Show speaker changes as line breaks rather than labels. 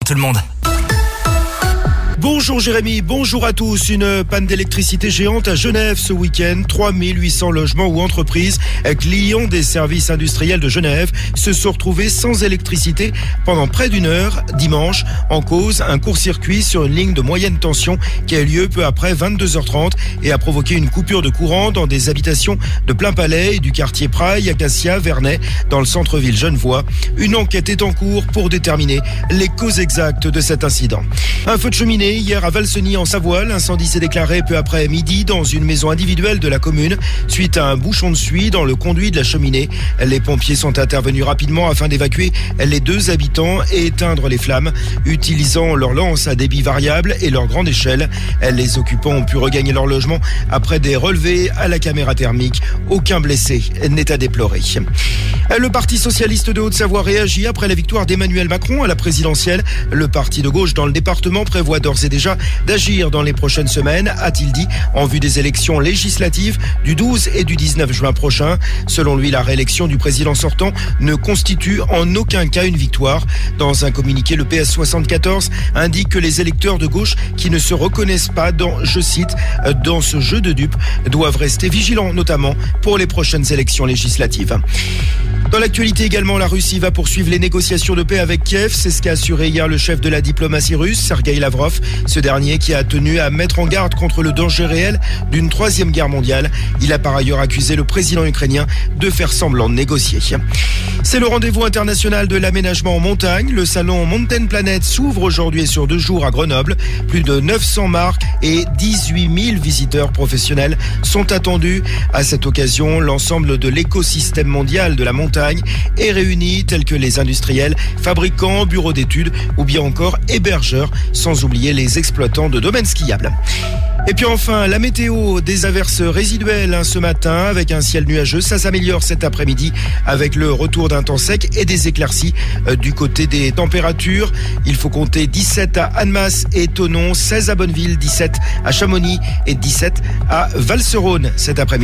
tout le monde.
Bonjour Jérémy, bonjour à tous. Une panne d'électricité géante à Genève ce week-end. 3800 logements ou entreprises clients des services industriels de Genève se sont retrouvés sans électricité pendant près d'une heure dimanche. En cause, un court-circuit sur une ligne de moyenne tension qui a eu lieu peu après 22h30 et a provoqué une coupure de courant dans des habitations de Plainpalais et du quartier Praille, Acacia, Vernet, dans le centre-ville genevois. Une enquête est en cours pour déterminer les causes exactes de cet incident. Un feu de cheminée hier à Valseny en Savoie. L'incendie s'est déclaré peu après midi dans une maison individuelle de la commune suite à un bouchon de suie dans le conduit de la cheminée. Les pompiers sont intervenus rapidement afin d'évacuer les deux habitants et éteindre les flammes, utilisant leur lance à débit variable et leur grande échelle. Les occupants ont pu regagner leur logement après des relevés à la caméra thermique. Aucun blessé n'est à déplorer. Le Parti socialiste de Haute-Savoie réagit après la victoire d'Emmanuel Macron à la présidentielle. Le parti de gauche dans le département prévoit d'ores et déjà d'agir dans les prochaines semaines, a-t-il dit, en vue des élections législatives du 12 et du 19 juin prochain. Selon lui, la réélection du président sortant ne constitue en aucun cas une victoire. Dans un communiqué, le PS 74 indique que les électeurs de gauche qui ne se reconnaissent pas dans, je cite, dans ce jeu de dupes, doivent rester vigilants, notamment pour les prochaines élections législatives. Dans l'actualité également, la Russie va poursuivre les négociations de paix avec Kiev. C'est ce qu'a assuré hier le chef de la diplomatie russe, Sergueï Lavrov. Ce dernier qui a tenu à mettre en garde contre le danger réel d'une troisième guerre mondiale. Il a par ailleurs accusé le président ukrainien de faire semblant de négocier. C'est le rendez-vous international de l'aménagement en montagne. Le salon Mountain Planet s'ouvre aujourd'hui et sur 2 jours à Grenoble. Plus de 900 marques et 18 000 visiteurs professionnels sont attendus. À cette occasion, l'ensemble de l'écosystème mondial de la montagne est réuni, tels que les industriels, fabricants, bureaux d'études ou bien encore hébergeurs, sans oublier les exploitants de domaines skiables. Et puis enfin, la météo, des averses résiduelles ce matin avec un ciel nuageux. Ça s'améliore cet après-midi avec le retour d'un temps sec et des éclaircies. Du côté des températures, il faut compter 17 à Annemasse et Thonon, 16 à Bonneville, 17 à Chamonix et 17 à Valserone cet après-midi.